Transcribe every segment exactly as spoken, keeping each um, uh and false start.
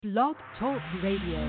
Blog Talk Radio.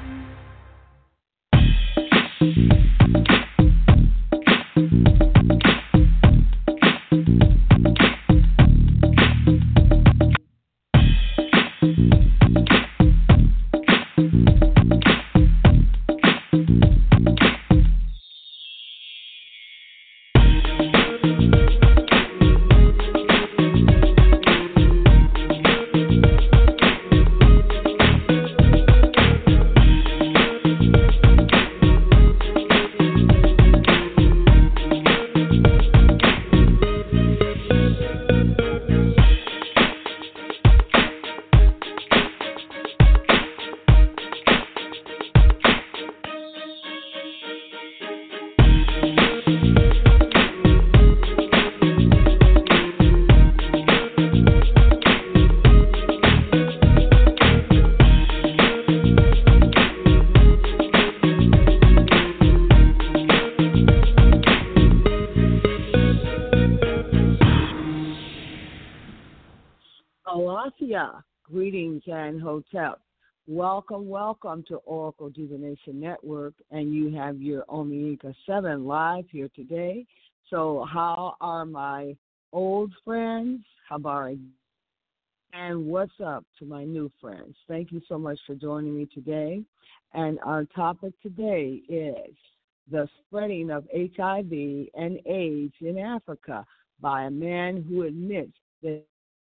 Alasia, greetings and hotep. Welcome, welcome to Oracle Divination Network, and you have your Omega seven live here today. So how are my old friends? Habari. And what's up to my new friends? Thank you so much for joining me today. And our topic today is the spreading of H I V and AIDS in Africa by a man who admits that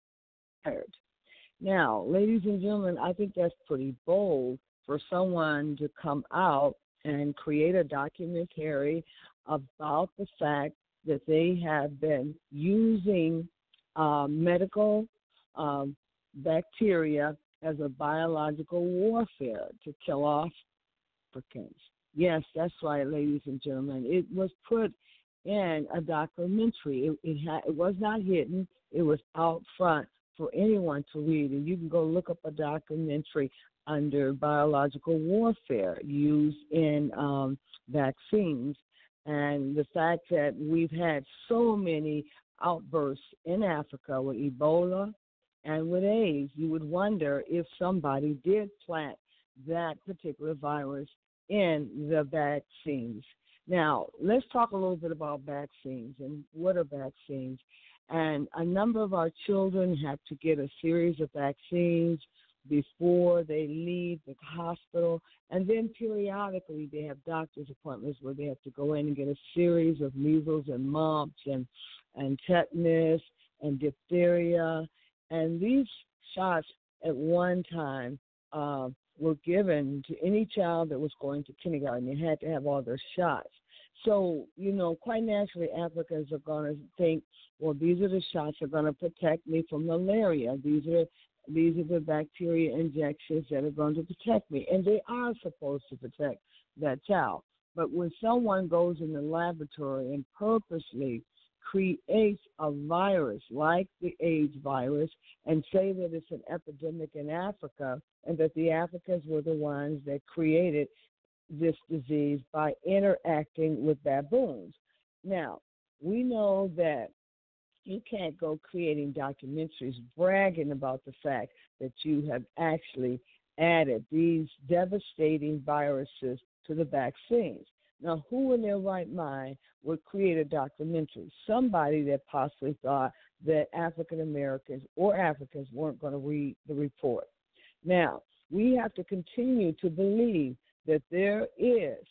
Now, ladies and gentlemen, I think that's pretty bold for someone to come out and create a documentary about the fact that they have been using uh, medical um, bacteria as a biological warfare to kill off Africans. Yes, that's right, ladies and gentlemen. It was put in a documentary. It, it, ha- it was not hidden. It was out front for anyone to read, and you can go look up a documentary under biological warfare used in um, vaccines. And the fact that we've had so many outbursts in Africa with Ebola and with AIDS, you would wonder if somebody did plant that particular virus in the vaccines. Now, let's talk a little bit about vaccines and what are vaccines. And a number of our children have to get a series of vaccines before they leave the hospital. And then periodically they have doctor's appointments where they have to go in and get a series of measles and mumps and, and tetanus and diphtheria. And these shots at one time uh, were given to any child that was going to kindergarten. They had to have all their shots. So, you know, quite naturally, Africans are going to think, well, these are the shots that are going to protect me from malaria. These are these are the bacteria injections that are going to protect me. And they are supposed to protect that child. But when someone goes in the laboratory and purposely creates a virus like the AIDS virus and say that it's an epidemic in Africa and that the Africans were the ones that created this disease by interacting with baboons. Now, we know that you can't go creating documentaries bragging about the fact that you have actually added these devastating viruses to the vaccines. Now, who in their right mind would create a documentary? Somebody that possibly thought that African Americans or Africans weren't going to read the report. Now, we have to continue to believe that there is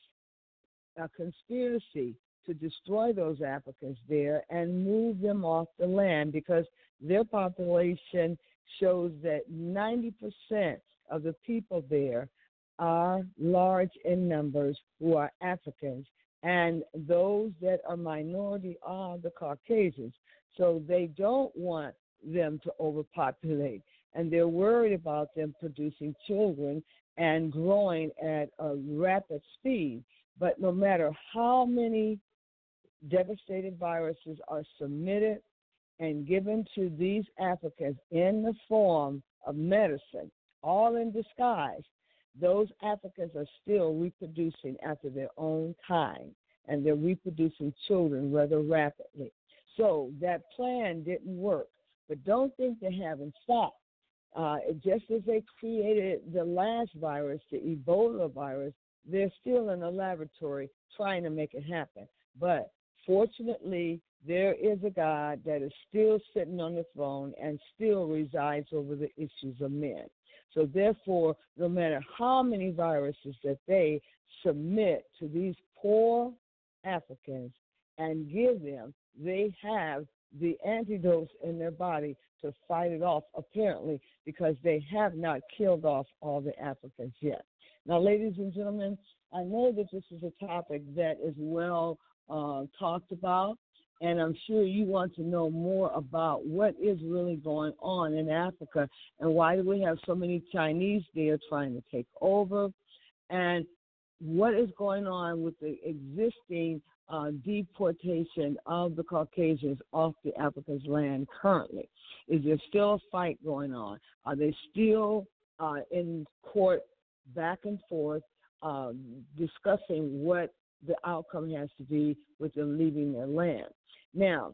a conspiracy to destroy those Africans there and move them off the land because their population shows that ninety percent of the people there are large in numbers who are Africans, and those that are minority are the Caucasians. So they don't want them to overpopulate, and they're worried about them producing children and growing at a rapid speed. But no matter how many devastating viruses are submitted and given to these Africans in the form of medicine, all in disguise, those Africans are still reproducing after their own kind, and they're reproducing children rather rapidly. So that plan didn't work. But don't think they haven't stopped. Uh, just as they created the last virus, the Ebola virus, they're still in a laboratory trying to make it happen. But fortunately, there is a God that is still sitting on the throne and still resides over the issues of men. So therefore, no matter how many viruses that they submit to these poor Africans and give them, they have the antidotes in their body to fight it off, apparently, because they have not killed off all the Africans yet. Now, ladies and gentlemen, I know that this is a topic that is well uh, talked about, and I'm sure you want to know more about what is really going on in Africa and why do we have so many Chinese there trying to take over, and what is going on with the existing uh, deportation of the Caucasians off the Africa's land currently. Is there still a fight going on? Are they still uh, in court back and forth uh, discussing what the outcome has to be with them leaving their land? Now,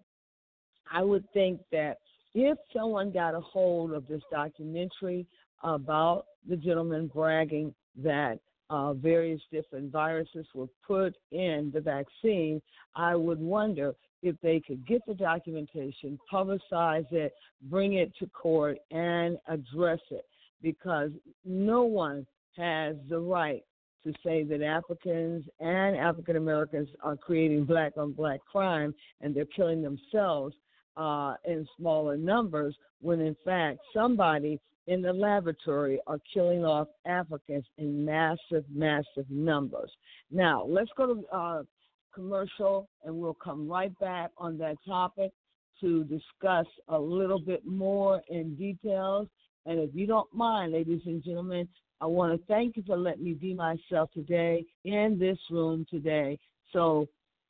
I would think that if someone got a hold of this documentary about the gentleman bragging that uh, various different viruses were put in the vaccine, I would wonder if they could get the documentation, publicize it, bring it to court, and address it, because no one has the right to say that Africans and African Americans are creating black-on-black crime and they're killing themselves uh, in smaller numbers when, in fact, somebody in the laboratory are killing off Africans in massive, massive numbers. Now, let's go to uh, commercial, and we'll come right back on that topic to discuss a little bit more in details. And if you don't mind, ladies and gentlemen, I want to thank you for letting me be myself today in this room today. So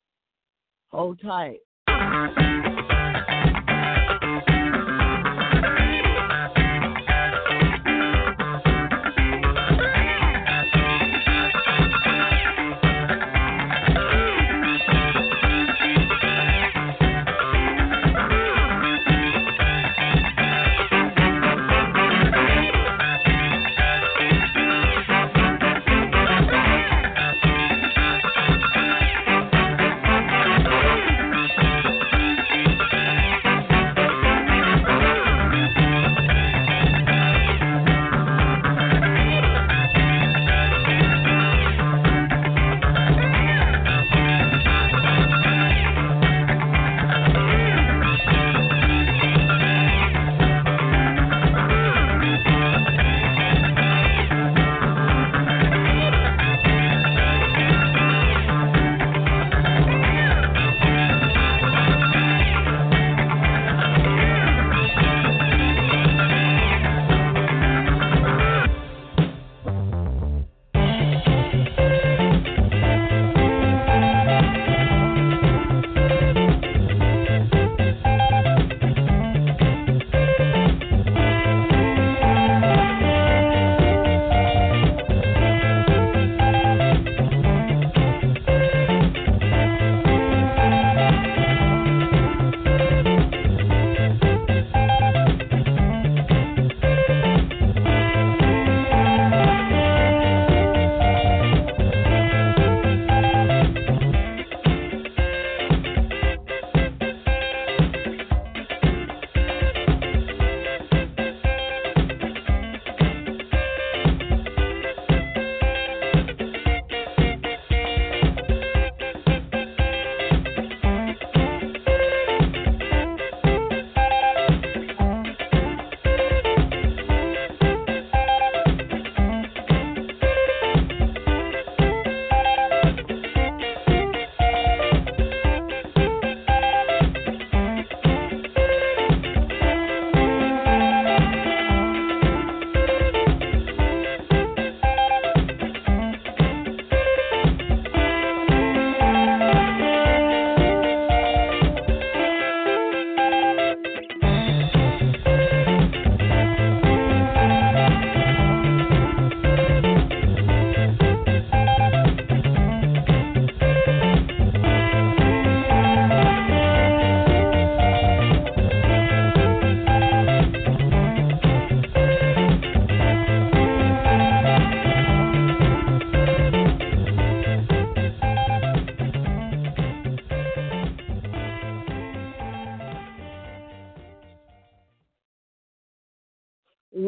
hold tight.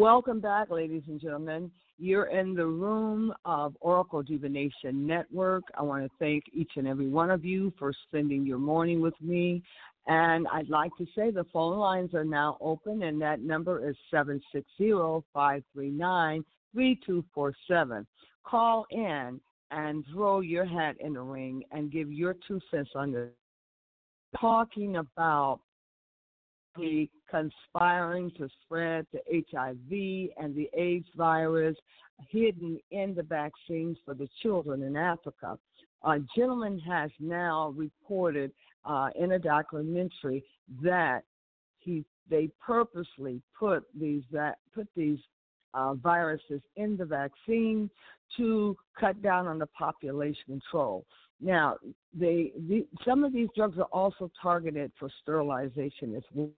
Welcome back, ladies and gentlemen. You're in the room of Oracle Divination Network. I want to thank each and every one of you for spending your morning with me. And I'd like to say the phone lines are now open, and that number is seven six zero, five three nine, three two four seven. Call in and throw your hat in the ring and give your two cents on this. Talking about the conspiring to spread the H I V and the AIDS virus hidden in the vaccines for the children in Africa. A gentleman has now reported uh, in a documentary that he they purposely put these that put these uh, viruses in the vaccine to cut down on the population control. Now, they the, some of these drugs are also targeted for sterilization as well.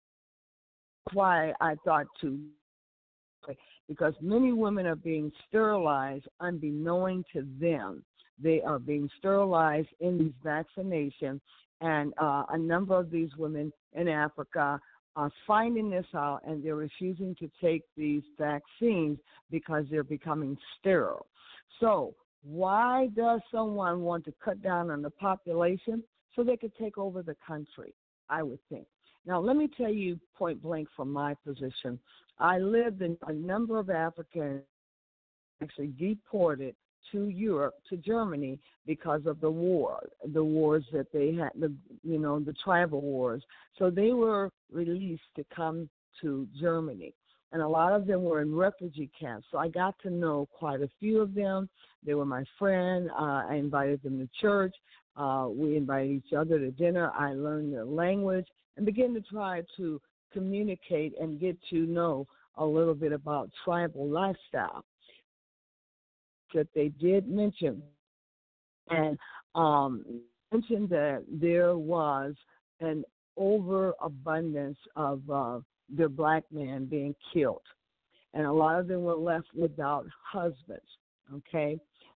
Why I thought to, because many women are being sterilized unbeknown to them. They are being sterilized in these vaccinations, and uh, a number of these women in Africa are finding this out, and they're refusing to take these vaccines because they're becoming sterile. So why does someone want to cut down on the population? So they could take over the country, I would think. Now, let me tell you point blank from my position. I lived in a number of Africans actually deported to Europe, to Germany, because of the war, the wars that they had, the you know, the tribal wars. So they were released to come to Germany. And a lot of them were in refugee camps. So I got to know quite a few of them. They were my friend. Uh, I invited them to church. Uh, we invited each other to dinner. I learned their language and began to try to communicate and get to know a little bit about tribal lifestyle that they did mention. And um, mentioned that there was an overabundance of uh, their black men being killed. And a lot of them were left without husbands, okay?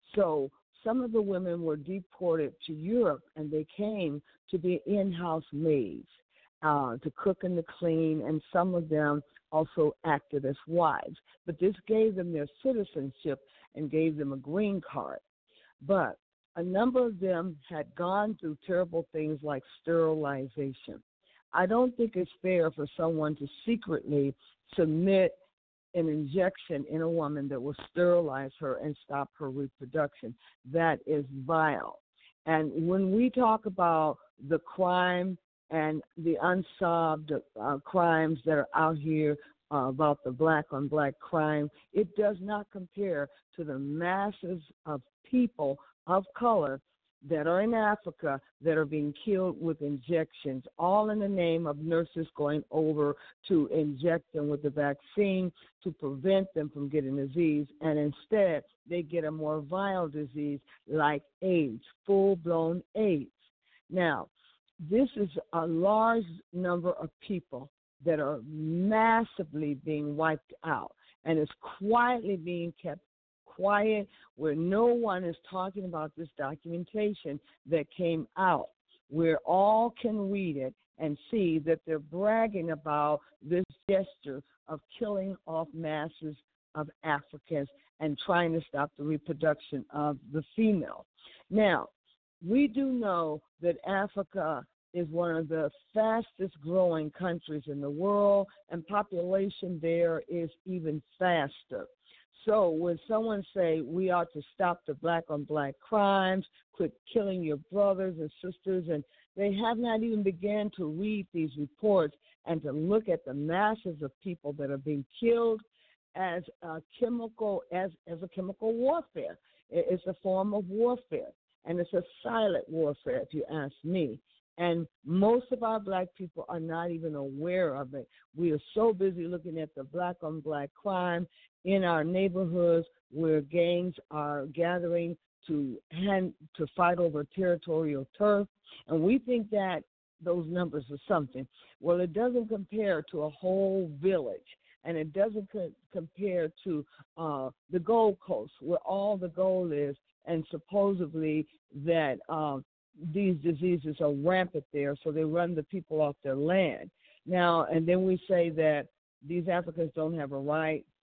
So some of the women were deported to Europe, and they came to be in-house maids, uh, to cook and to clean, and some of them also acted as wives. But this gave them their citizenship and gave them a green card. But a number of them had gone through terrible things like sterilization. I don't think it's fair for someone to secretly submit an injection in a woman that will sterilize her and stop her reproduction. That is vile. And when we talk about the crime and the unsolved uh, crimes that are out here uh, about the black-on-black crime, it does not compare to the masses of people of color that are in Africa that are being killed with injections, all in the name of nurses going over to inject them with the vaccine to prevent them from getting disease, and instead they get a more vile disease like AIDS, full-blown AIDS. Now, this is a large number of people that are massively being wiped out, and it's quietly being kept quiet, where no one is talking about this documentation that came out, where all can read it and see that they're bragging about this gesture of killing off masses of Africans and trying to stop the reproduction of the female. Now, we do know that Africa is one of the fastest growing countries in the world, and population there is even faster. So when someone say we ought to stop the black-on-black crimes, quit killing your brothers and sisters, and they have not even begun to read these reports and to look at the masses of people that are being killed as a chemical as, as a chemical warfare. It's a form of warfare, and it's a silent warfare, if you ask me. And most of our black people are not even aware of it. We are so busy looking at the black-on-black crime in our neighborhoods where gangs are gathering to hand, to fight over territorial turf. And we think that those numbers are something. Well, it doesn't compare to a whole village. And it doesn't co- compare to uh, the Gold Coast, where all the gold is, and supposedly that um, these diseases are rampant there, so they run the people off their land. Now, and then we say that these Africans don't have a right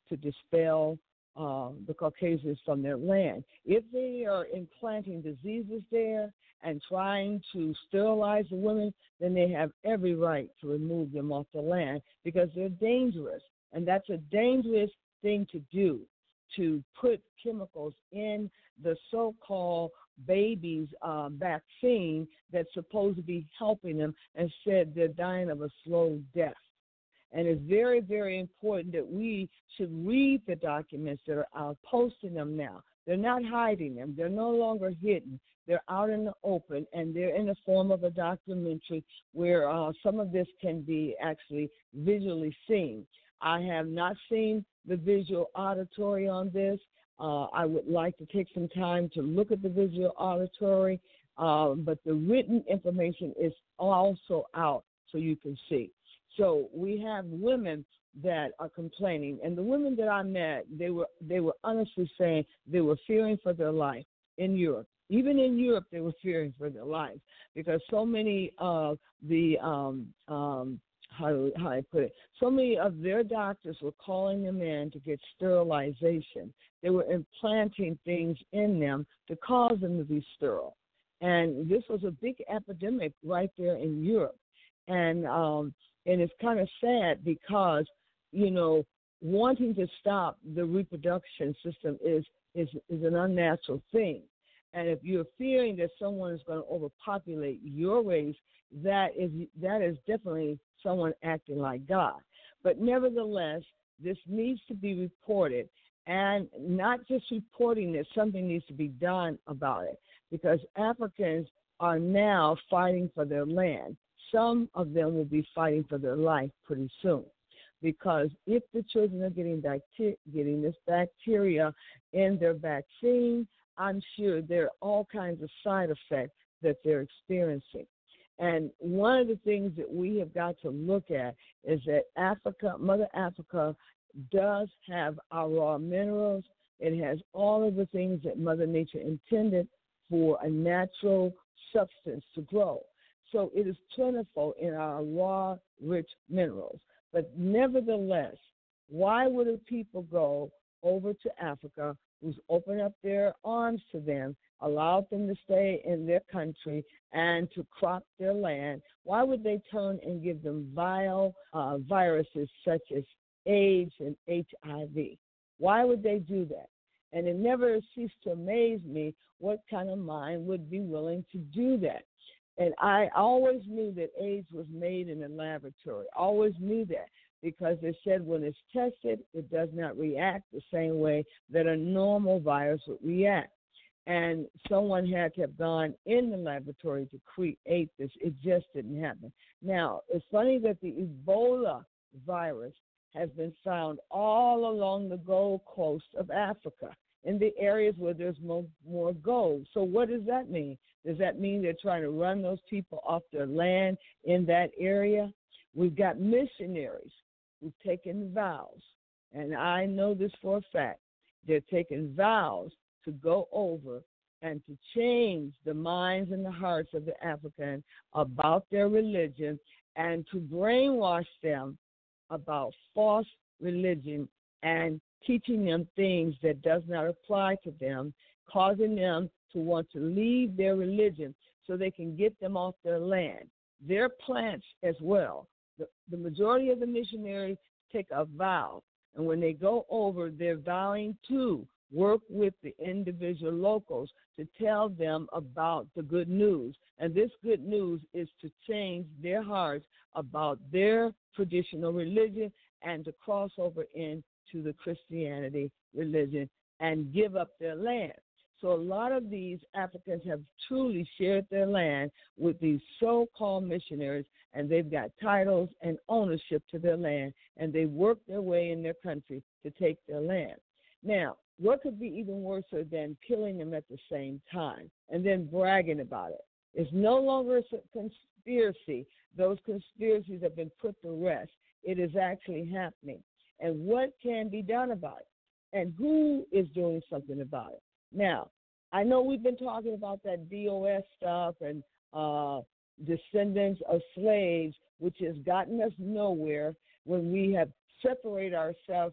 to dispel uh, the Caucasians from their land. If they are implanting diseases there and trying to sterilize the women, then they have every right to remove them off the land because they're dangerous. And that's a dangerous thing to do, to put chemicals in the so-called babies' uh, vaccine that's supposed to be helping them, and said they're dying of a slow death. And it's very, very important that we should read the documents that are out, posting them now. They're not hiding them. They're no longer hidden. They're out in the open, and they're in the form of a documentary where uh, some of this can be actually visually seen. I have not seen the visual auditory on this. Uh, I would like to take some time to look at the visual auditory, uh, but the written information is also out so you can see. So we have women that are complaining, and the women that I met, they were they were honestly saying they were fearing for their life in Europe. Even in Europe, they were fearing for their lives because so many of the um, um, how how I put it, so many of their doctors were calling them in to get sterilization. They were implanting things in them to cause them to be sterile, and this was a big epidemic right there in Europe, and um, and it's kind of sad because, you know, wanting to stop the reproduction system is is is an unnatural thing. And if you're fearing that someone is going to overpopulate your race, that is that is definitely someone acting like God. But nevertheless, this needs to be reported, and not just reporting that something needs to be done about it, because Africans are now fighting for their land. Some of them will be fighting for their life pretty soon, because if the children are getting bacteria, getting this bacteria in their vaccine, I'm sure there are all kinds of side effects that they're experiencing. And one of the things that we have got to look at is that Africa, Mother Africa, does have our raw minerals. It has all of the things that Mother Nature intended for a natural substance to grow. So it is plentiful in our raw, rich minerals. But nevertheless, why would a people go over to Africa, who's opened up their arms to them, allowed them to stay in their country and to crop their land? Why would they turn and give them vile uh, viruses such as AIDS and H I V? Why would they do that? And it never ceased to amaze me what kind of mind would be willing to do that. And I always knew that AIDS was made in a laboratory. Always knew that, because they said when it's tested, it does not react the same way that a normal virus would react. And someone had to have gone in the laboratory to create this. It just didn't happen. Now, it's funny that the Ebola virus has been found all along the Gold Coast of Africa, in the areas where there's more, more gold. So what does that mean? Does that mean they're trying to run those people off their land in that area? We've got missionaries who've taken vows, and I know this for a fact. They're taking vows to go over and to change the minds and the hearts of the African about their religion, and to brainwash them about false religion and teaching them things that does not apply to them, causing them to want to leave their religion so they can get them off their land. Their plants as well. The, the majority of the missionaries take a vow, and when they go over, they're vowing to work with the individual locals to tell them about the good news. And this good news is to change their hearts about their traditional religion and to cross over into the Christianity religion and give up their land. So a lot of these Africans have truly shared their land with these so-called missionaries, and they've got titles and ownership to their land, and they work their way in their country to take their land. Now, what could be even worse than killing them at the same time and then bragging about it? It's no longer a conspiracy. Those conspiracies have been put to rest. It is actually happening. And what can be done about it? And who is doing something about it? Now, I know we've been talking about that D O S stuff and uh, descendants of slaves, which has gotten us nowhere when we have separated ourselves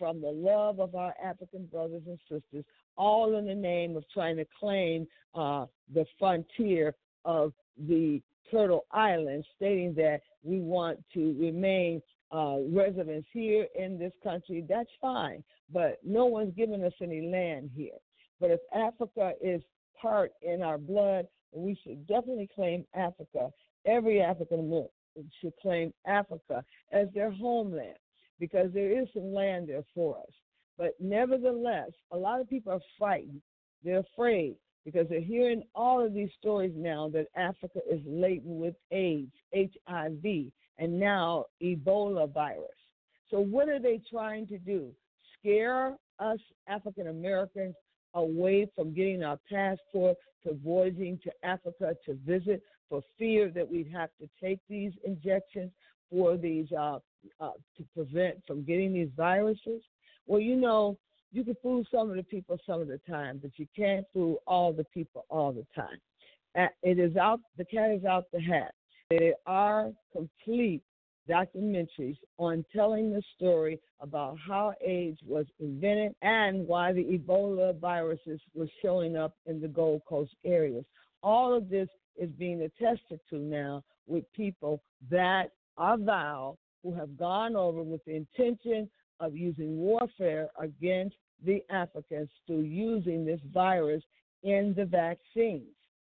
from the love of our African brothers and sisters, all in the name of trying to claim uh, the frontier of the Turtle Island, stating that we want to remain uh, residents here in this country. That's fine, but no one's given us any land here. But if Africa is part in our blood, we should definitely claim Africa. Every African American should claim Africa as their homeland, because there is some land there for us. But nevertheless, a lot of people are frightened. They're afraid because they're hearing all of these stories now that Africa is laden with AIDS, H I V, and now Ebola virus. So what are they trying to do? Scare us African Americans away from getting our passport, to voyaging to Africa to visit, for fear that we'd have to take these injections for these uh, uh, to prevent from getting these viruses? Well, you know, you can fool some of the people some of the time, but you can't fool all the people all the time. Uh, It is out, the cat is out the hat. There are complete documentaries on telling the story about how AIDS was invented and why the Ebola viruses were showing up in the Gold Coast areas. All of this is being attested to now with people that are vile, who have gone over with the intention of using warfare against the Africans through using this virus in the vaccines.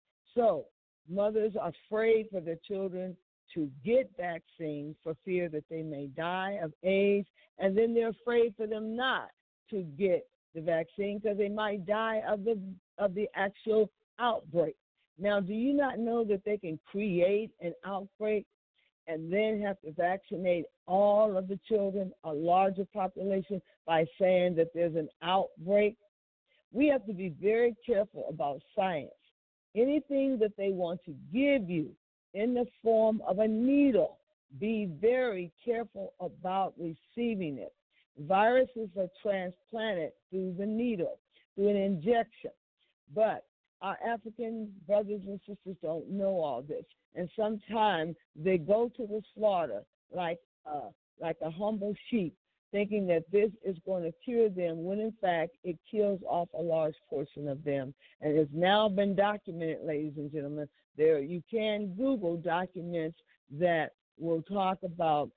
So mothers are afraid for their children to get vaccines for fear that they may die of AIDS, and then they're afraid for them not to get the vaccine because they might die of the of the actual outbreak. Now, do you not know that they can create an outbreak and then have to vaccinate all of the children, a larger population, by saying that there's an outbreak? We have to be very careful about science. Anything that they want to give you in the form of a needle, be very careful about receiving it. Viruses are transplanted through the needle, through an injection. But our African brothers and sisters don't know all this. And sometimes they go to the slaughter like uh, like a humble sheep, thinking that this is going to cure them, when in fact it kills off a large portion of them. And it's now been documented, ladies and gentlemen. There, you can Google documents that will talk about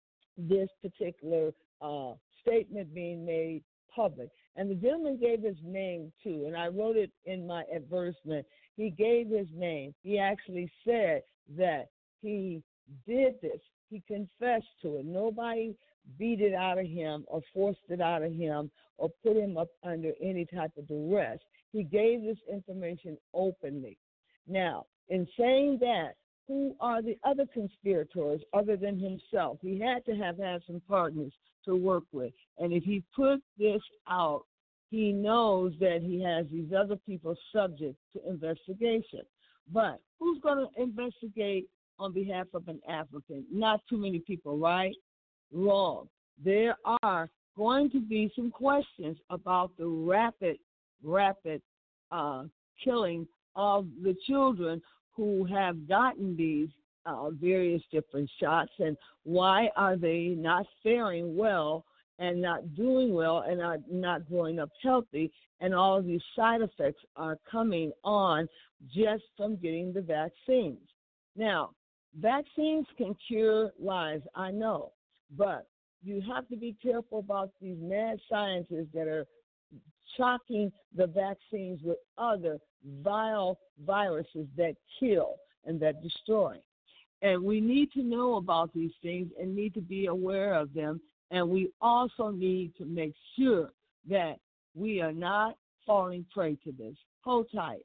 this particular uh, statement being made public. And the gentleman gave his name too, and I wrote it in my advertisement. He gave his name. He actually said that he did this. He confessed to it. Nobody beat it out of him or forced it out of him or put him up under any type of duress. He gave this information openly. Now, in saying that, who are the other conspirators other than himself? He had to have had some partners to work with. And if he put this out, he knows that he has these other people subject to investigation. But who's going to investigate on behalf of an African? Not too many people, right? Wrong. There are going to be some questions about the rapid, rapid uh, killing of the children who have gotten these uh, various different shots, and why are they not faring well and not doing well and are not growing up healthy, and all of these side effects are coming on just from getting the vaccines. Now, vaccines can cure lives, I know, but you have to be careful about these mad scientists that are shocking the vaccines with other vile viruses that kill and that destroy. And we need to know about these things and need to be aware of them. And we also need to make sure that we are not falling prey to this. Hold tight.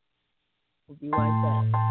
We'll be right back.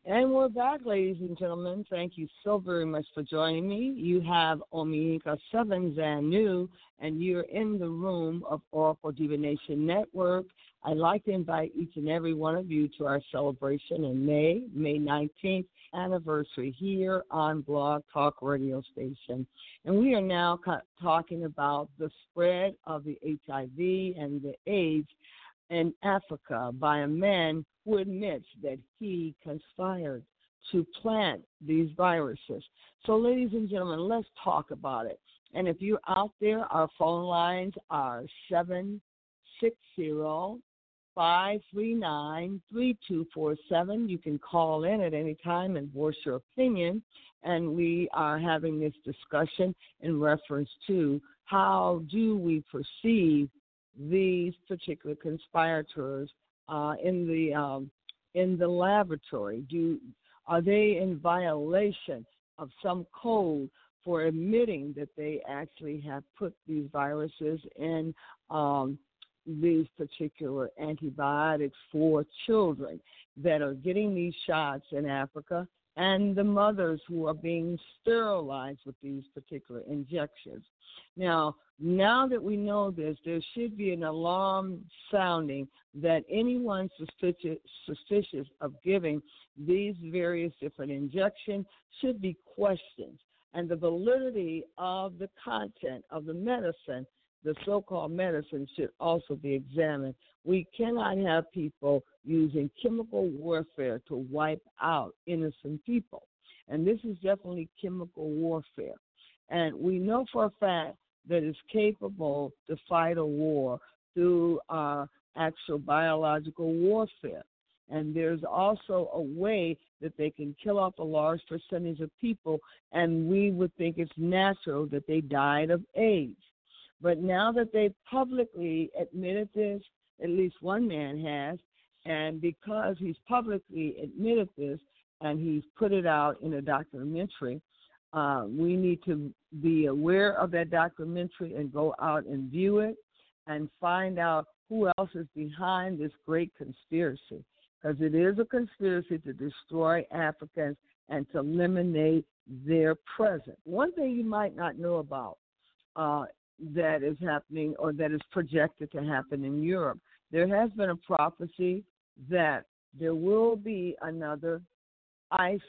And we're back, ladies and gentlemen. Thank you so very much for joining me. You have Omiyinka Seven Zanu, and you're in the room of Oracle Divination Network. I'd like to invite each and every one of you to our celebration in May, May nineteenth anniversary here on Blog Talk Radio Station. And we are now ca- talking about the spread of the H I V and the AIDS in Africa by a man who admits that he conspired to plant these viruses. So, ladies and gentlemen, let's talk about it. And if you're out there, our phone lines are seven six zero, five three nine, three two four seven. You can call in at any time and voice your opinion. And we are having this discussion in reference to how do we perceive these particular conspirators uh, in the um, in the laboratory? Do are they in violation of some code for admitting that they actually have put these viruses in um, these particular antibiotics for children that are getting these shots in Africa, and the mothers who are being sterilized with these particular injections? Now, now that we know this, there should be an alarm sounding that anyone suspicious, suspicious of giving these various different injections should be questioned. And the validity of the content of the medicine, the so-called medicine, should also be examined. We cannot have people using chemical warfare to wipe out innocent people. And this is definitely chemical warfare. And we know for a fact that it's capable to fight a war through uh, actual biological warfare. And there's also a way that they can kill off a large percentage of people, and we would think it's natural that they died of AIDS. But now that they publicly admitted this, at least one man has, and because he's publicly admitted this and he's put it out in a documentary, uh, we need to be aware of that documentary and go out and view it and find out who else is behind this great conspiracy, because it is a conspiracy to destroy Africans and to eliminate their presence. One thing you might not know about uh, that is happening or that is projected to happen in Europe, there has been a prophecy that there will be another ice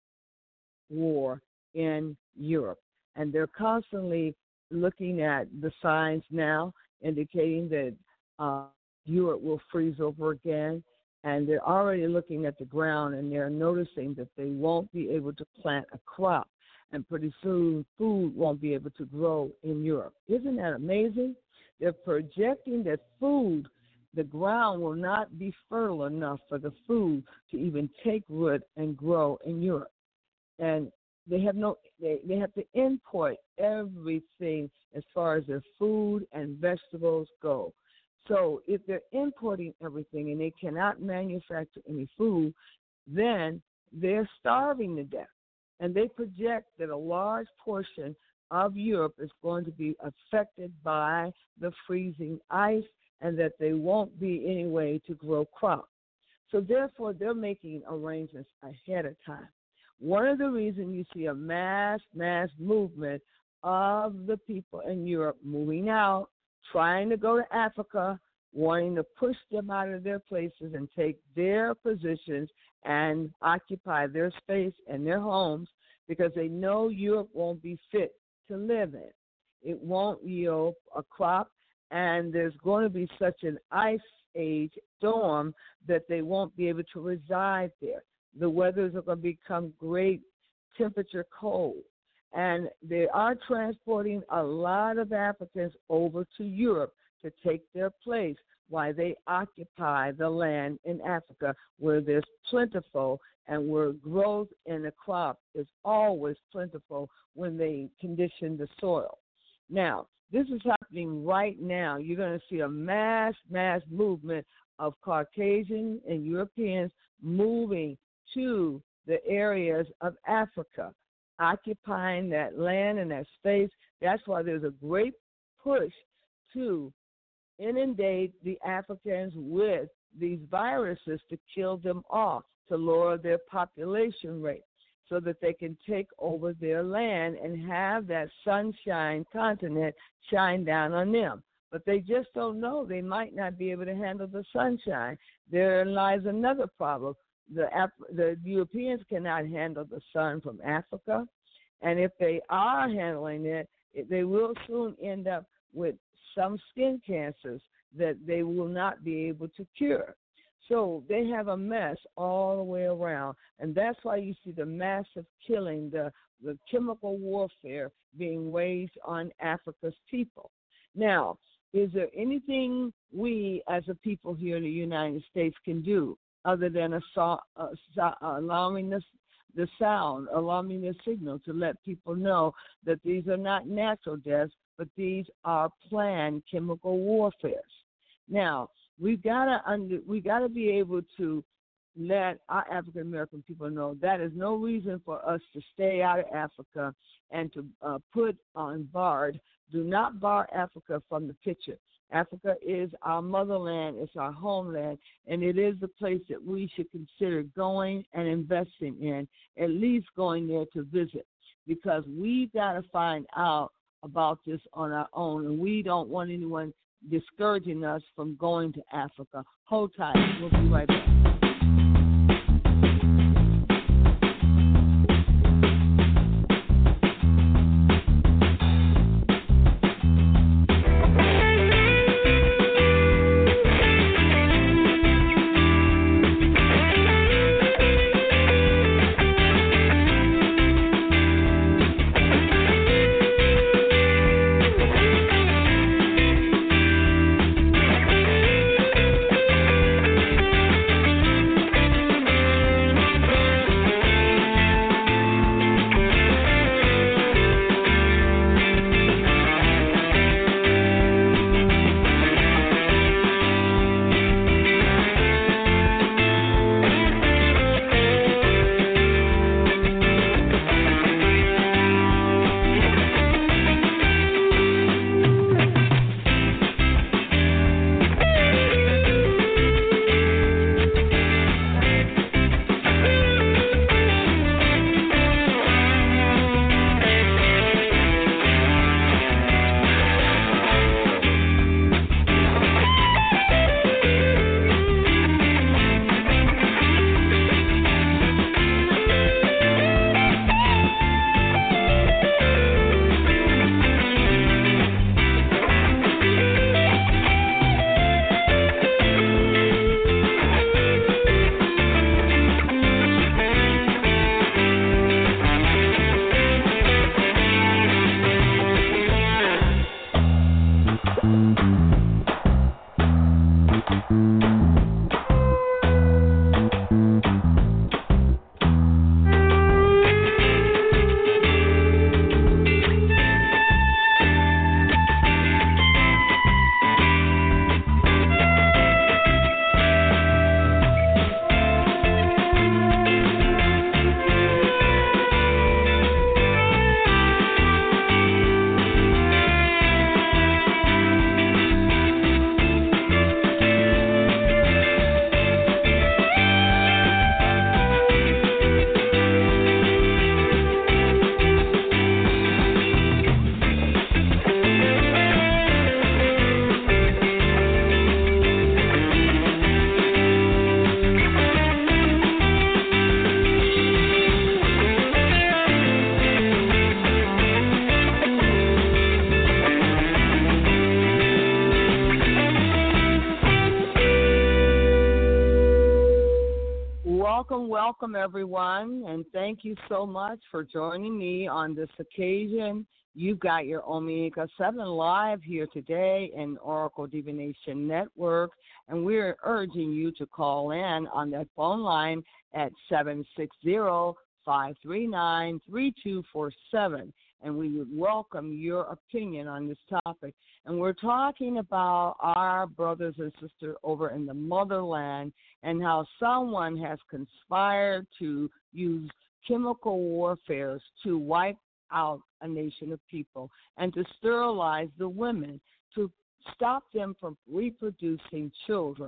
war in Europe. And they're constantly looking at the signs now indicating that uh, Europe will freeze over again. And they're already looking at the ground, and they're noticing that they won't be able to plant a crop. And pretty soon, food won't be able to grow in Europe. Isn't that amazing? They're projecting that food, the ground will not be fertile enough for the food to even take root and grow in Europe. And they have no, they, they have to import everything as far as their food and vegetables go. So if they're importing everything and they cannot manufacture any food, then they're starving to death. And they project that a large portion of Europe is going to be affected by the freezing ice and that they won't be any way to grow crops. So therefore, they're making arrangements ahead of time. One of the reasons you see a mass, mass movement of the people in Europe moving out, trying to go to Africa, wanting to push them out of their places and take their positions and occupy their space and their homes, because they know Europe won't be fit to live in. It won't yield a crop, and there's going to be such an ice age storm that they won't be able to reside there. The weathers are going to become great temperature cold. And they are transporting a lot of Africans over to Europe to take their place while they occupy the land in Africa where there's plentiful and where growth in the crop is always plentiful when they condition the soil. Now, this is happening right now. You're going to see a mass, mass movement of Caucasian and Europeans moving to the areas of Africa, occupying that land and that space. That's why there's a great push to inundate the Africans with these viruses to kill them off, to lower their population rate so that they can take over their land and have that sunshine continent shine down on them. But they just don't know. They might not be able to handle the sunshine. Therein lies another problem. The, Af- the Europeans cannot handle the sun from Africa, and if they are handling it, it, they will soon end up with some skin cancers that they will not be able to cure. So they have a mess all the way around, and that's why you see the massive killing, the, the chemical warfare being waged on Africa's people. Now, is there anything we as a people here in the United States can do other than assault, uh, allowing this, the sound, allowing the signal to let people know that these are not natural deaths, but these are planned chemical warfares? Now, we've got to under, we got to be able to let our African American people know that is no reason for us to stay out of Africa and to uh, put on barred. Do not bar Africa from the picture. Africa is our motherland, it's our homeland, and it is the place that we should consider going and investing in, at least going there to visit, because we've got to find out about this on our own, and we don't want anyone discouraging us from going to Africa. Hold tight. We'll be right back. Welcome, welcome, everyone, and thank you so much for joining me on this occasion. You've got your Omega seven live here today in Oracle Divination Network, and we're urging you to call in on that phone line at seven six zero, five three nine, three two four seven, and we would welcome your opinion on this topic. And we're talking about our brothers and sisters over in the motherland and how someone has conspired to use chemical warfare to wipe out a nation of people and to sterilize the women, to stop them from reproducing children.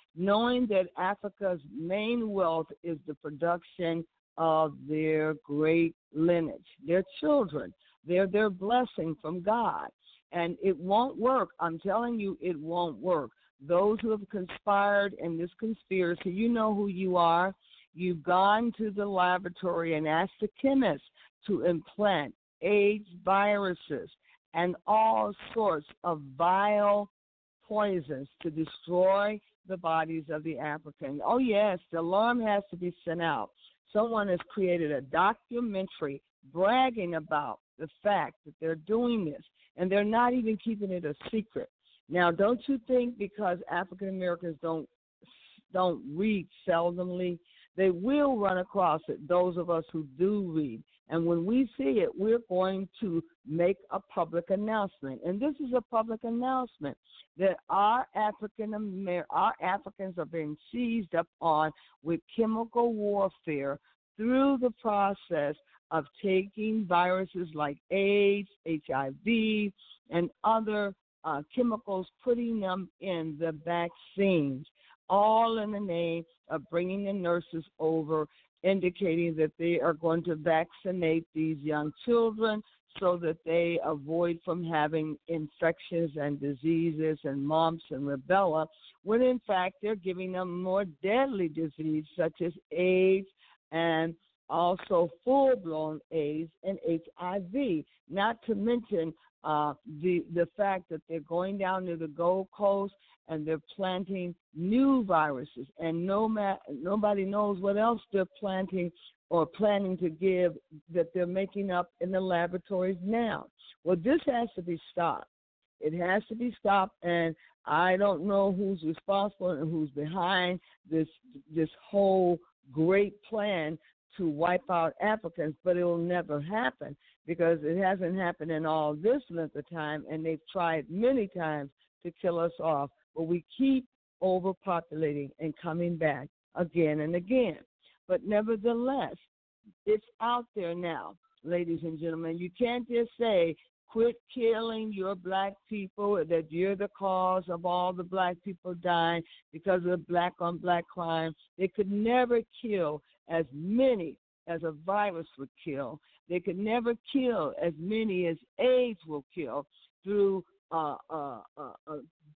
knowing that Africa's main wealth is the production of their great lineage, their children. They're their blessing from God. And it won't work. I'm telling you, it won't work. Those who have conspired in this conspiracy, you know who you are. You've gone to the laboratory and asked the chemists to implant AIDS viruses and all sorts of vile poisons to destroy the bodies of the Africans. Oh, yes, the alarm has to be sent out. Someone has created a documentary bragging about the fact that they're doing this, and they're not even keeping it a secret. Now, don't you think because African Americans don't don't read seldomly, they will run across it, those of us who do read. And when we see it, we're going to make a public announcement. And this is a public announcement that our African Amer- our Africans are being seized upon with chemical warfare through the process of taking viruses like AIDS, H I V, and other uh, chemicals, putting them in the vaccines, all in the name of bringing the nurses over, indicating that they are going to vaccinate these young children so that they avoid from having infections and diseases and mumps and rubella, when in fact they're giving them more deadly disease such as AIDS and also full-blown AIDS and H I V, not to mention uh, the the fact that they're going down to the Gold Coast and they're planting new viruses, and no ma- nobody knows what else they're planting or planning to give that they're making up in the laboratories now. Well, this has to be stopped. It has to be stopped, and I don't know who's responsible and who's behind this this whole great plan to wipe out Africans, but it will never happen because it hasn't happened in all this length of time, and they've tried many times to kill us off, but we keep overpopulating and coming back again and again. But nevertheless, it's out there now, ladies and gentlemen. You can't just say, quit killing your black people, that you're the cause of all the black people dying because of black-on-black crime. They could never kill as many as a virus would kill. They could never kill as many as AIDS will kill through uh, uh, uh, uh,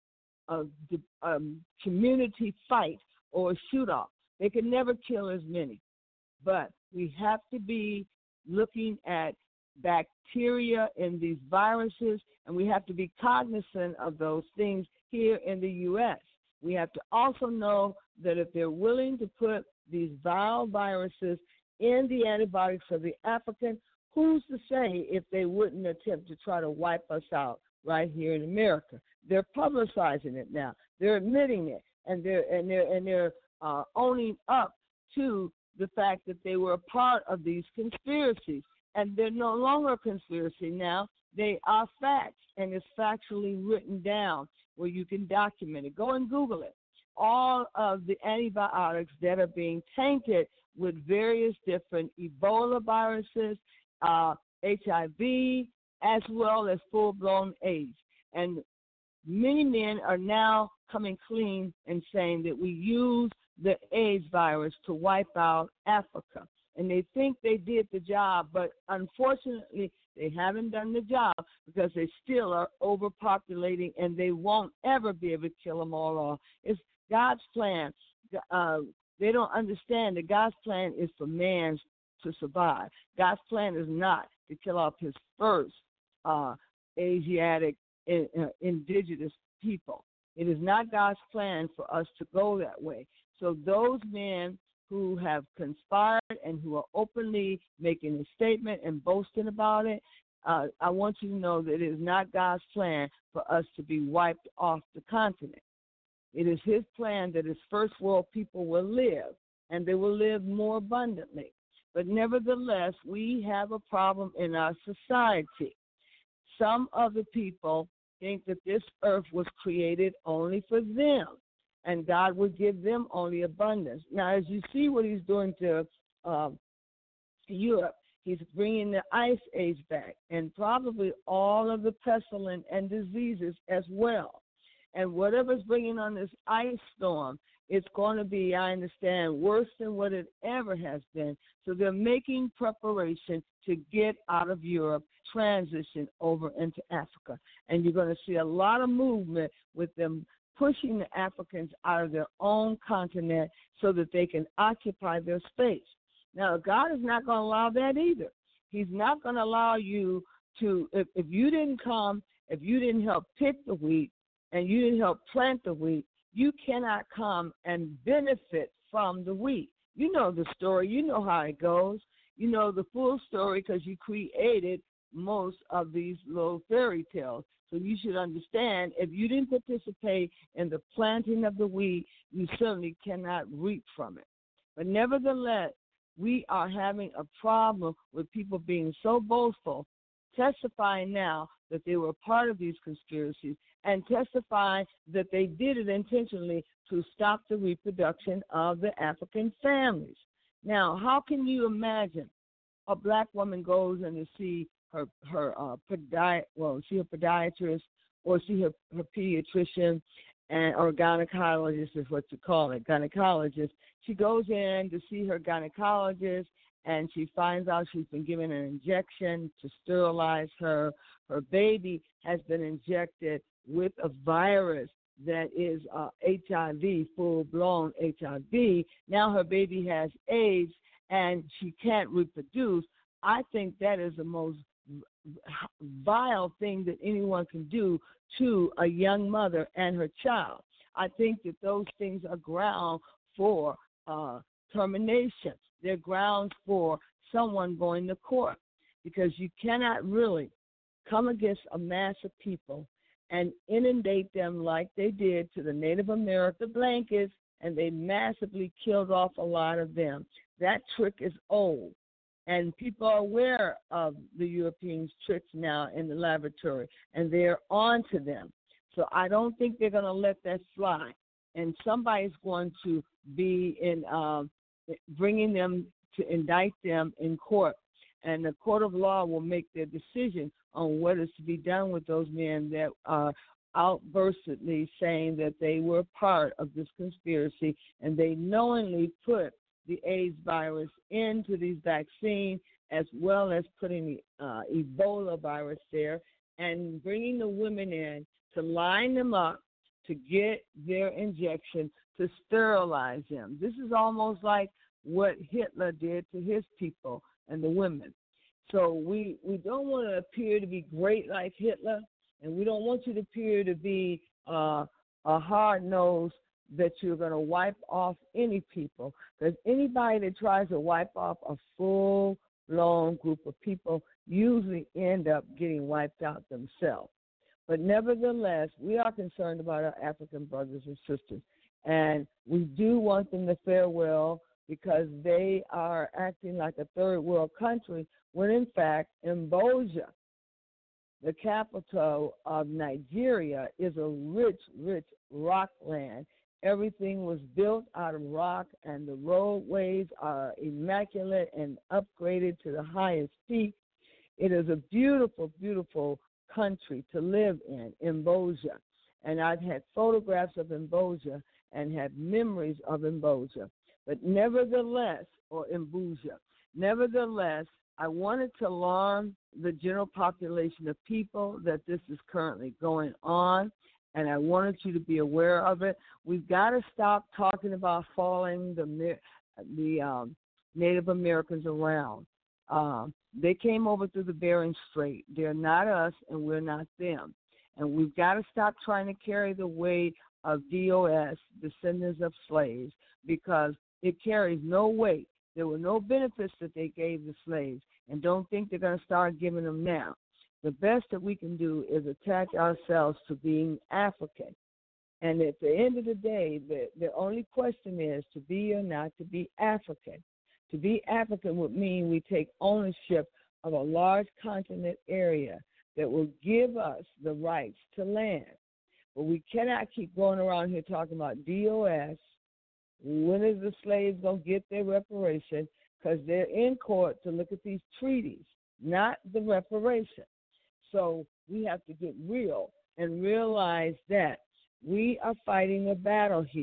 a, a community fight or a shoot-off. They could never kill as many. But we have to be looking at bacteria in these viruses, and we have to be cognizant of those things here in the U S. We have to also know that if they're willing to put these vile viruses in the antibiotics of the African, who's to say if they wouldn't attempt to try to wipe us out right here in America? They're publicizing it now. They're admitting it, and they're and they're and they're uh, owning up to the fact that they were a part of these conspiracies. And they're no longer a conspiracy now. They are facts, and it's factually written down where you can document it. Go and Google it. All of the antibiotics that are being tainted with various different Ebola viruses, uh, H I V, as well as full-blown AIDS. And many men are now coming clean and saying that we use the AIDS virus to wipe out Africa. And they think they did the job, but unfortunately, they haven't done the job because they still are overpopulating, and they won't ever be able to kill them all off. It's God's plan. Uh, they don't understand that God's plan is for man to survive. God's plan is not to kill off his first uh, Asiatic uh, indigenous people. It is not God's plan for us to go that way. So those men who have conspired and who are openly making a statement and boasting about it, uh, I want you to know that it is not God's plan for us to be wiped off the continent. It is his plan that his first world people will live, and they will live more abundantly. But nevertheless, we have a problem in our society. Some of the people think that this earth was created only for them, and God would give them only abundance. Now, as you see what he's doing to uh, Europe, he's bringing the ice age back, and probably all of the pestilence and diseases as well. And whatever's bringing on this ice storm it's going to be, I understand, worse than what it ever has been. So they're making preparation to get out of Europe, transition over into Africa. And you're going to see a lot of movement with them pushing the Africans out of their own continent so that they can occupy their space. Now, God is not going to allow that either. He's not going to allow you to, if, if you didn't come, if you didn't help pick the wheat and you didn't help plant the wheat, you cannot come and benefit from the wheat. You know the story. You know how it goes. You know the full story because you created most of these little fairy tales. So you should understand, if you didn't participate in the planting of the wheat, you certainly cannot reap from it. But nevertheless, we are having a problem with people being so boastful, testifying now that they were part of these conspiracies and testifying that they did it intentionally to stop the reproduction of the African families. Now, how can you imagine a black woman goes in to see her her uh, podi- well, see her podiatrist or see her, her pediatrician and or gynecologist is what you call it, gynecologist. She goes in to see her gynecologist and she finds out she's been given an injection to sterilize her. Her baby has been injected with a virus that is uh, H I V, full-blown H I V. Now her baby has AIDS and she can't reproduce. I think that is the most vile thing that anyone can do to a young mother and her child. I think that those things are ground for uh, termination. They're grounds for someone going to court because you cannot really come against a mass of people and inundate them like they did to the Native American blankets, and they massively killed off a lot of them. That trick is old. And people are aware of the Europeans' tricks now in the laboratory, and they're on to them. So I don't think they're going to let that fly. And somebody's going to be in uh, bringing them to indict them in court. And the court of law will make their decision on what is to be done with those men that are outburstedly saying that they were part of this conspiracy and they knowingly put the AIDS virus into these vaccines, as well as putting the uh, Ebola virus there and bringing the women in to line them up to get their injection to sterilize them. This is almost like what Hitler did to his people and the women. So we, we don't want to appear to be great like Hitler, and we don't want you to appear to be uh, a hard-nosed that you're going to wipe off any people, because anybody that tries to wipe off a full-blown group of people usually end up getting wiped out themselves. But nevertheless, we are concerned about our African brothers and sisters, and we do want them to fare well because they are acting like a third world country when, in fact, Mboja, the capital of Nigeria, is a rich, rich rock land. Everything was built out of rock, and the roadways are immaculate and upgraded to the highest peak. It is a beautiful, beautiful country to live in, Mboja. And I've had photographs of Mboja and had memories of Mboja. But nevertheless, or Mbuja, nevertheless, I wanted to alarm the general population of people that this is currently going on, and I wanted you to be aware of it. We've got to stop talking about following the the um, Native Americans around. Um, they came over through the Bering Strait. They're not us, and we're not them. And we've got to stop trying to carry the weight of D O S, descendants of slaves, because it carries no weight. There were no benefits that they gave the slaves, and don't think they're going to start giving them now. The best that we can do is attach ourselves to being African. And at the end of the day, the, the only question is to be or not to be African. To be African would mean we take ownership of a large continent area that will give us the rights to land. But we cannot keep going around here talking about D O S. When is the slaves going to get their reparation? Because they're in court to look at these treaties, not the reparation. So we have to get real and realize that we are fighting a battle here.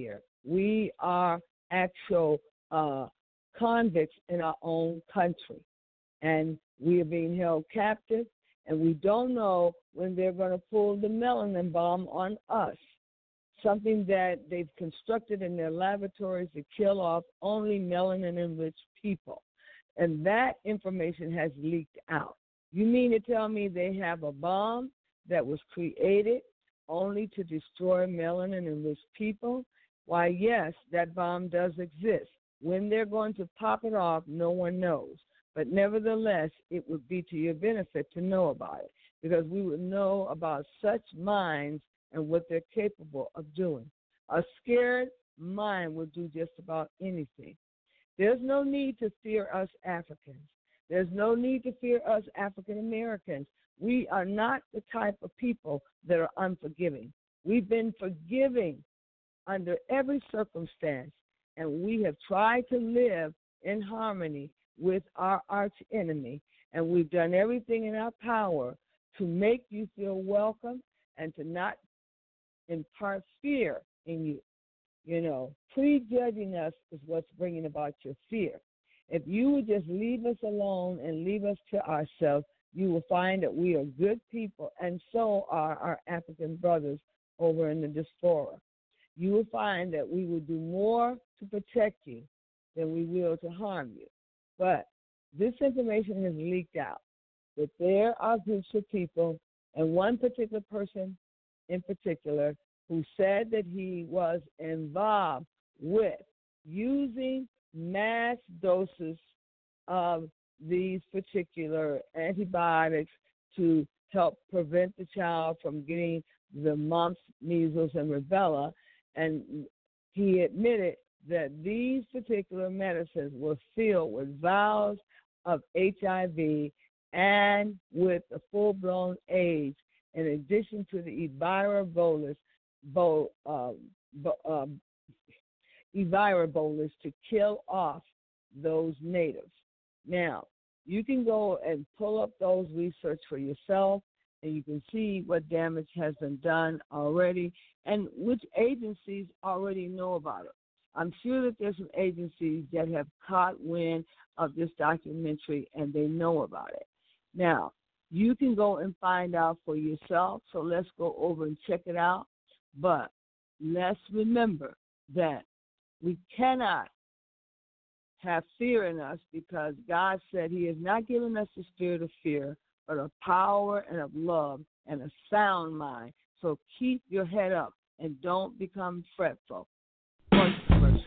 We are actual uh, convicts in our own country, and we are being held captive, and we don't know when they're going to pull the melanin bomb on us, something that they've constructed in their laboratories to kill off only melanin-enriched people. And that information has leaked out. You mean to tell me they have a bomb that was created only to destroy melanin-enriched people? Why, yes, that bomb does exist. When they're going to pop it off, no one knows. But nevertheless, it would be to your benefit to know about it, because we would know about such minds and what they're capable of doing. A scared mind will do just about anything. There's no need to fear us Africans. There's no need to fear us African Americans. We are not the type of people that are unforgiving. We've been forgiving under every circumstance, and we have tried to live in harmony with our arch enemy, and we've done everything in our power to make you feel welcome and to not impart fear in you. You know, prejudging us is what's bringing about your fear. If you would just leave us alone and leave us to ourselves, you will find that we are good people, and so are our African brothers over in the diaspora. You will find that we will do more to protect you than we will to harm you. But this information has leaked out, that there are groups of people, and one particular person in particular, who said that he was involved with using mass doses of these particular antibiotics to help prevent the child from getting the mumps, measles, and rubella. And he admitted that these particular medicines were filled with vials of H I V and with a full-blown AIDS, in addition to the Evira bolus, bo, uh, bo, uh, Evira bolus to kill off those natives. Now, you can go and pull up those research for yourself, and you can see what damage has been done already and which agencies already know about it. I'm sure that there's some agencies that have caught wind of this documentary and they know about it. Now, you can go and find out for yourself, so let's go over and check it out. But let's remember that we cannot have fear in us, because God said he has not given us the spirit of fear, but of power and of love and a sound mind. So keep your head up and don't become fretful. Controversial.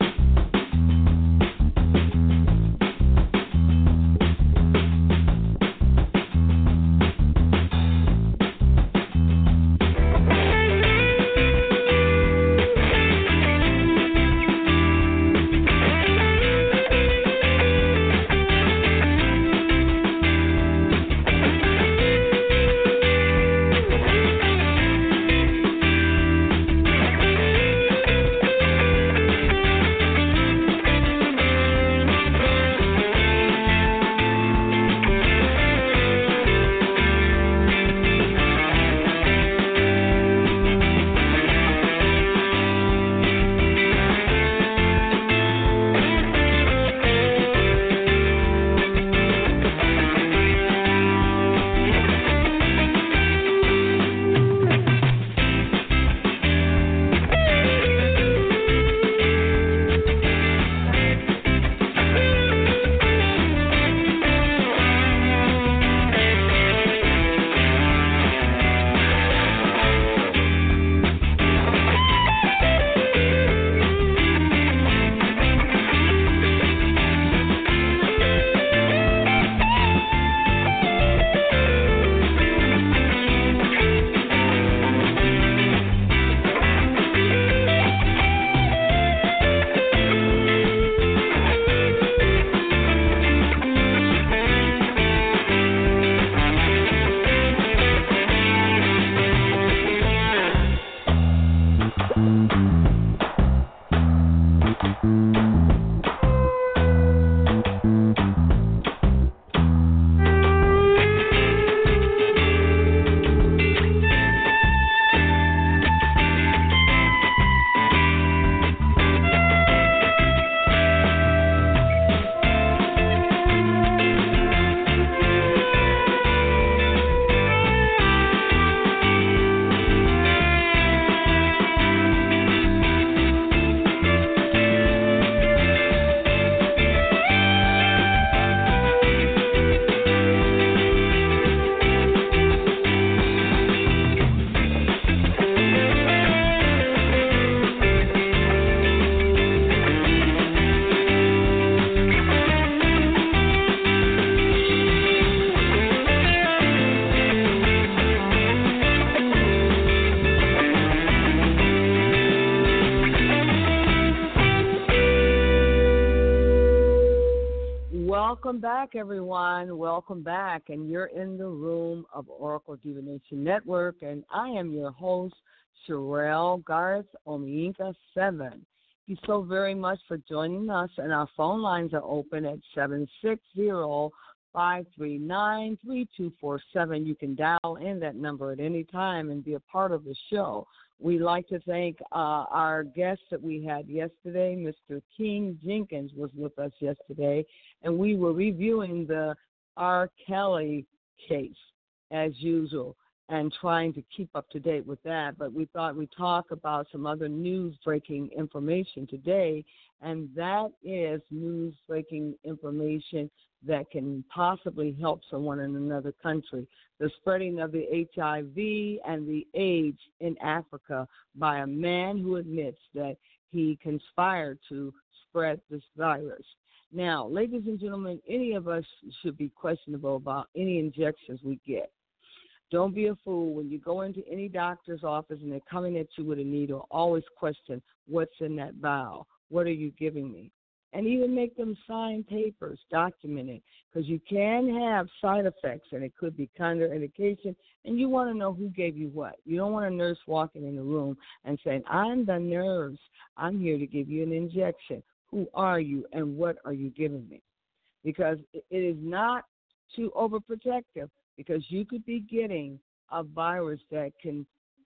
Welcome back, everyone. Welcome back. And you're in the room of Oracle Divination Network, and I am your host, Sherelle Garth Omiinka seven. Thank you so very much for joining us, and our phone lines are open at seven six zero, five three nine, three two four seven. You can dial in that number at any time and be a part of the show. We'd like to thank uh, our guest that we had yesterday. Mister King Jenkins was with us yesterday, and we were reviewing the R. Kelly case as usual and trying to keep up to date with that. But we thought we'd talk about some other news-breaking information today, and that is news-breaking information that can possibly help someone in another country. The spreading of the H I V and the AIDS in Africa by a man who admits that he conspired to spread this virus. Now, ladies and gentlemen, any of us should be questionable about any injections we get. Don't be a fool. When you go into any doctor's office and they're coming at you with a needle, always question, what's in that vial? What are you giving me? And even make them sign papers, document it, because you can have side effects, and it could be contraindication, and you want to know who gave you what. You don't want a nurse walking in the room and saying, I'm the nurse. I'm here to give you an injection. Who are you, and what are you giving me? Because it is not too overprotective, because you could be getting a virus that can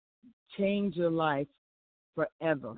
change your life forever.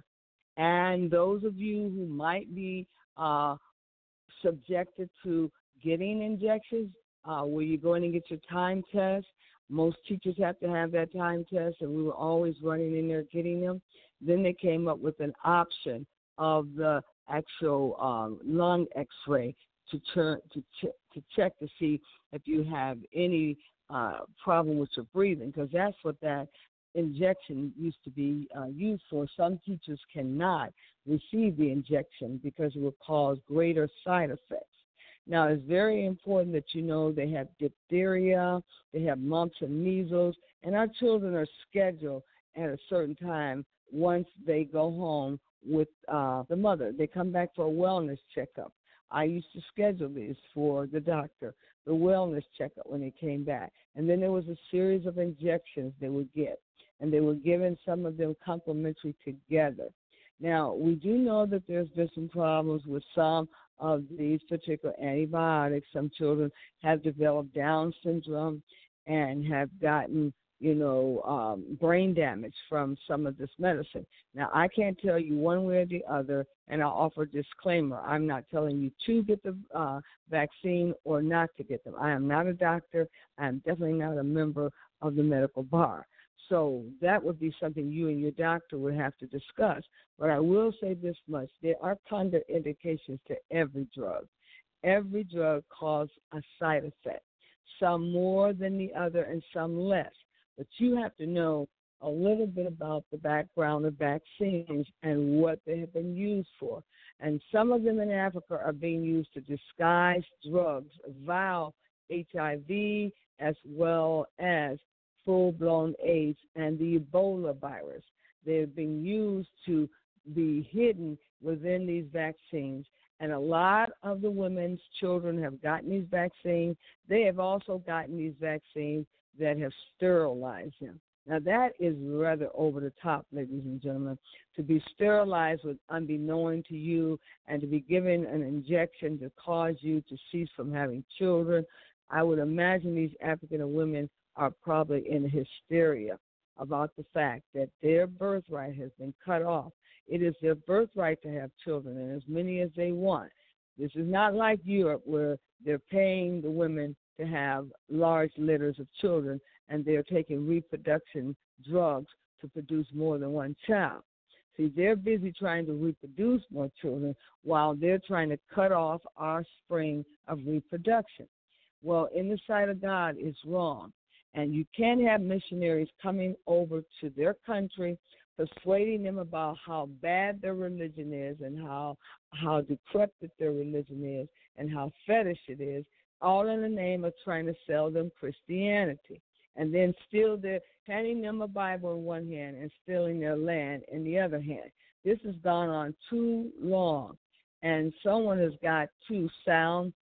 And those of you who might be uh, subjected to getting injections, uh, where you go in and get your time test, most teachers have to have that time test, and we were always running in there getting them. Then they came up with an option of the actual um, lung X-ray to, turn, to, ch- to check to see if you have any uh, problem with your breathing, because that's what that injection used to be uh, used for. Some teachers cannot receive the injection because it will cause greater side effects. Now, it's very important that you know they have diphtheria, they have mumps and measles, and our children are scheduled at a certain time once they go home with uh, the mother. They come back for a wellness checkup. I used to schedule this for the doctor, the wellness checkup when they came back. And then there was a series of injections they would get, and they were given some of them complementary together. Now, we do know that there's been some problems with some of these particular antibiotics. Some children have developed Down syndrome and have gotten, you know, um, brain damage from some of this medicine. Now, I can't tell you one way or the other, and I'll offer a disclaimer. I'm not telling you to get the uh, vaccine or not to get them. I am not a doctor. I am definitely not a member of the medical bar. So that would be something you and your doctor would have to discuss. But I will say this much. There are contraindications to every drug. Every drug causes a side effect, some more than the other and some less. But you have to know a little bit about the background of vaccines and what they have been used for. And some of them in Africa are being used to disguise drugs, vial H I V, as well as full-blown AIDS and the Ebola virus. They're being used to be hidden within these vaccines. And a lot of the women's children have gotten these vaccines. They have also gotten these vaccines that have sterilized them. Now, that is rather over the top, ladies and gentlemen, to be sterilized with unbeknown to you and to be given an injection to cause you to cease from having children. I would imagine these African women are probably in hysteria about the fact that their birthright has been cut off. It is their birthright to have children, and as many as they want. This is not like Europe, where they're paying the women to have large litters of children, and they're taking reproduction drugs to produce more than one child. See, they're busy trying to reproduce more children while they're trying to cut off our spring of reproduction. Well, in the sight of God, it's wrong. And you can't have missionaries coming over to their country, persuading them about how bad their religion is and how how decrepit their religion is and how fetish it is, all in the name of trying to sell them Christianity. And then still they're handing them a Bible in one hand and stealing their land in the other hand. This has gone on too long, and someone has got to sound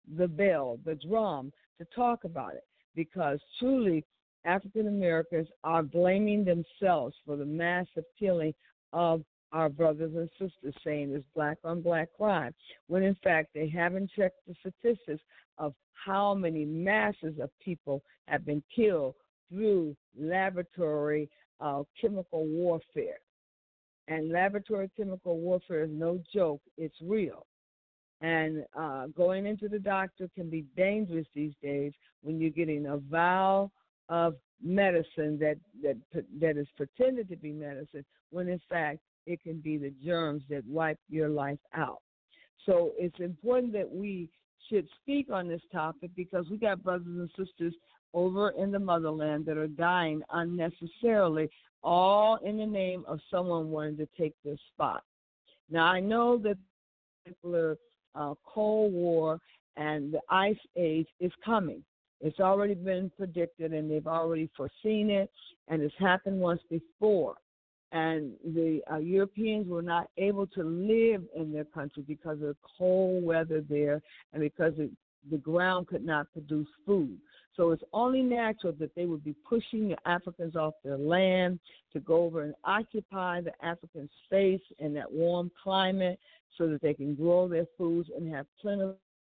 the bell, the drum, to talk about it, because truly African Americans are blaming themselves for the massive killing of our brothers and sisters, saying it's black on black crime, when in fact they haven't checked the statistics of how many masses of people have been killed through laboratory uh, chemical warfare. And laboratory chemical warfare is no joke, it's real. And uh, going into the doctor can be dangerous these days when you're getting a vial of medicine that, that, that is pretended to be medicine, when in fact it can be the germs that wipe your life out. So it's important that we should speak on this topic, because we got brothers and sisters over in the motherland that are dying unnecessarily, all in the name of someone wanting to take their spot. Now, I know that the particular uh, Cold War and the Ice Age is coming. It's already been predicted, and they've already foreseen it, and it's happened once before. And the uh, Europeans were not able to live in their country because of the cold weather there, and because it, the ground could not produce food. So it's only natural that they would be pushing the Africans off their land to go over and occupy the African space in that warm climate so that they can grow their foods and have plenty,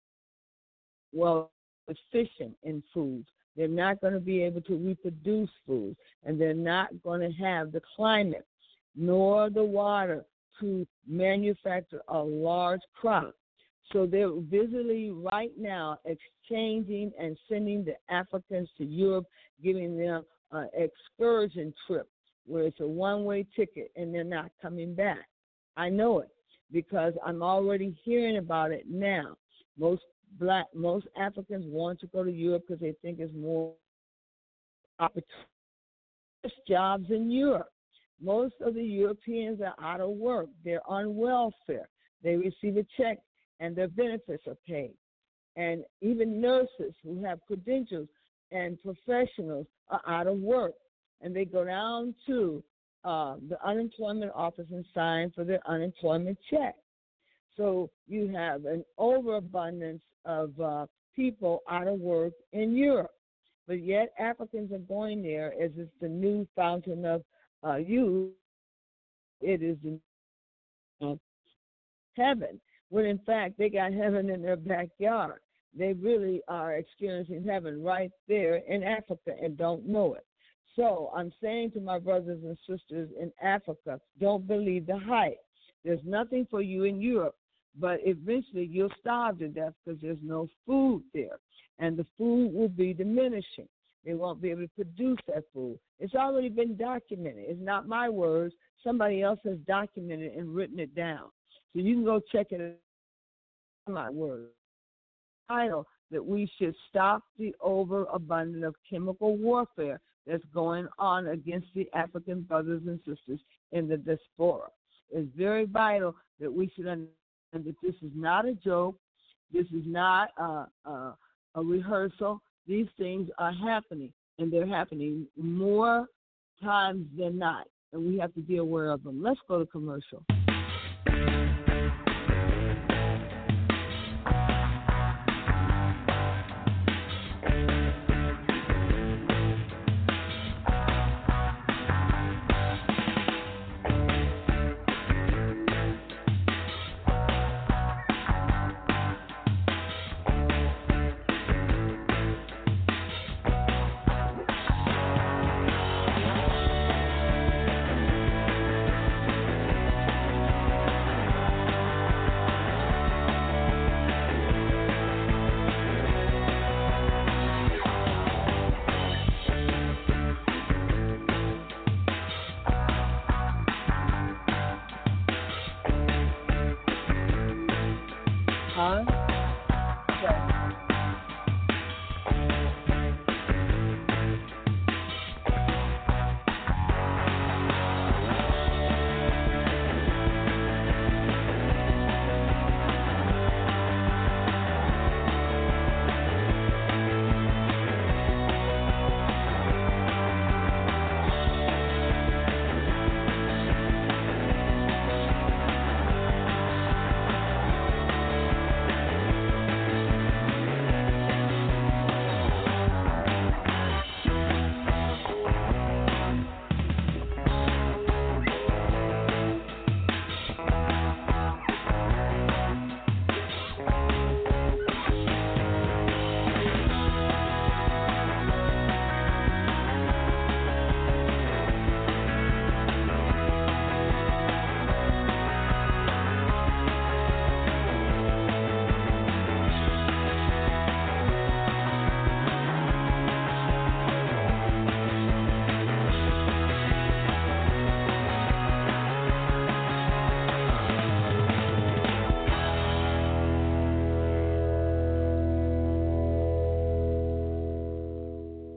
well, efficient in foods. They're not going to be able to reproduce food, and they're not going to have the climate nor the water to manufacture a large crop. So they're busily right now exchanging and sending the Africans to Europe, giving them an excursion trip where it's a one-way ticket and they're not coming back. I know it because I'm already hearing about it now. Most black, most Africans want to go to Europe because they think it's more opportunity jobs in Europe. Most of the Europeans are out of work. They're on welfare. They receive a check and their benefits are paid. And even nurses who have credentials and professionals are out of work. And they go down to uh, the unemployment office and sign for their unemployment check. So you have an overabundance of uh, people out of work in Europe. But yet Africans are going there as it's the new fountain of uh, youth. It is the uh, heaven, when in fact they got heaven in their backyard. They really are experiencing heaven right there in Africa and don't know it. So I'm saying to my brothers and sisters in Africa, don't believe the hype. There's nothing for you in Europe, but eventually you'll starve to death because there's no food there, and the food will be diminishing. They won't be able to produce that food. It's already been documented. It's not my words. Somebody else has documented and written it down. So you can go check it out. My words. Title that we should stop the overabundance of chemical warfare that's going on against the African brothers and sisters in the diaspora. It's very vital that we should understand that this is not a joke. This is not a, a, a rehearsal. These things are happening, and they're happening more times than not, and we have to be aware of them. Let's go to commercial.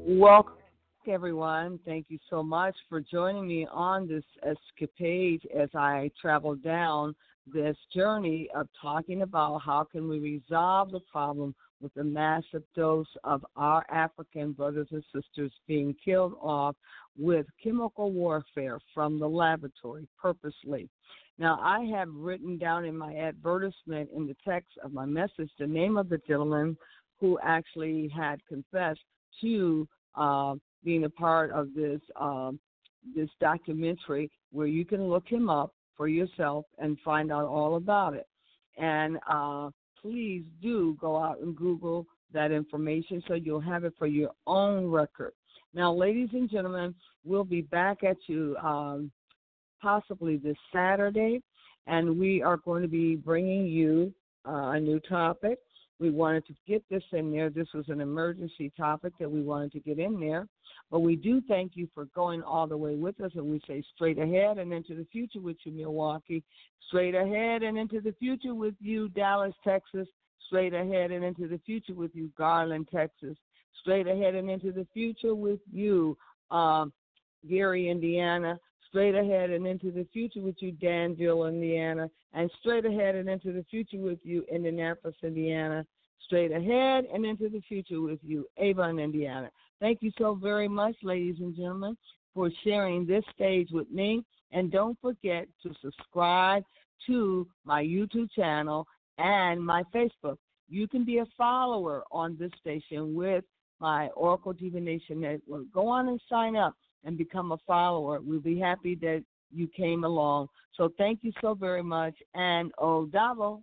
Welcome, everyone. Thank you so much for joining me on this escapade as I travel down this journey of talking about how can we resolve the problem with the massive dose of our African brothers and sisters being killed off with chemical warfare from the laboratory purposely. Now, I have written down in my advertisement in the text of my message the name of the gentleman who actually had confessed to uh, being a part of this um, this documentary, where you can look him up for yourself and find out all about it. And uh, please do go out and Google that information so you'll have it for your own record. Now, ladies and gentlemen, we'll be back at you um, possibly this Saturday, and we are going to be bringing you uh, a new topic. We wanted to get this in there. This was an emergency topic that we wanted to get in there. But we do thank you for going all the way with us, and we say straight ahead and into the future with you, Milwaukee. Straight ahead and into the future with you, Dallas, Texas. Straight ahead and into the future with you, Garland, Texas. Straight ahead and into the future with you, um, Gary, Indiana. Straight ahead and into the future with you, Danville, Indiana. And straight ahead and into the future with you, Indianapolis, Indiana. Straight ahead and into the future with you, Avon, Indiana. Thank you so very much, ladies and gentlemen, for sharing this stage with me. And don't forget to subscribe to my YouTube channel and my Facebook. You can be a follower on this station with my Oracle Divination Network. Go on and sign up and become a follower. We'll be happy that you came along. So thank you so very much, and Odavo.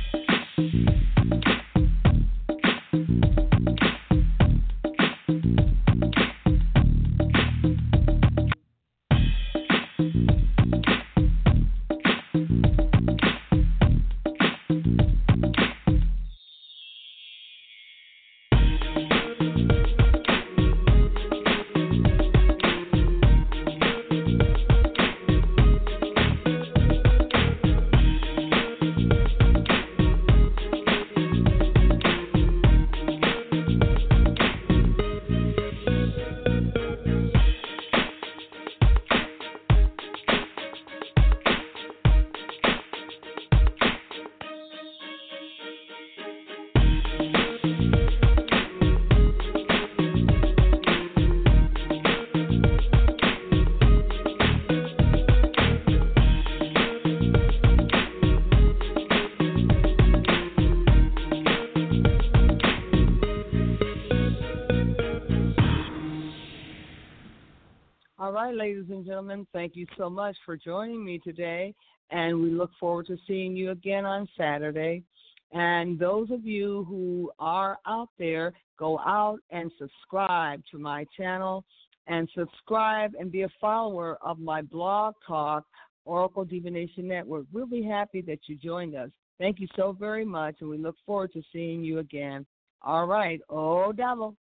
All right, ladies and gentlemen, thank you so much for joining me today, and we look forward to seeing you again on Saturday. And those of you who are out there, go out and subscribe to my channel and subscribe and be a follower of my blog talk, Oracle Divination Network. We'll be happy that you joined us. Thank you so very much, and we look forward to seeing you again. All right, oh, double.